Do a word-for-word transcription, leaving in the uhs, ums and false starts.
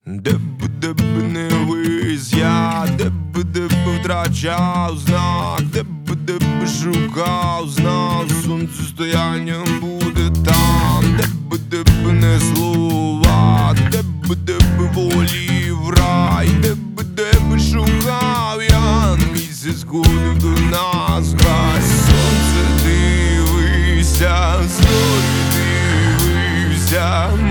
Де б, де б не вись я, де б, де б втрачав знак, де б, де б шукав знак, сонцестояння буде там, де б, де б не слова, де б, де б волі в рай, де б, де б шукав я, місяць ходив до нас, гай, сонце дивися, зорі дивися.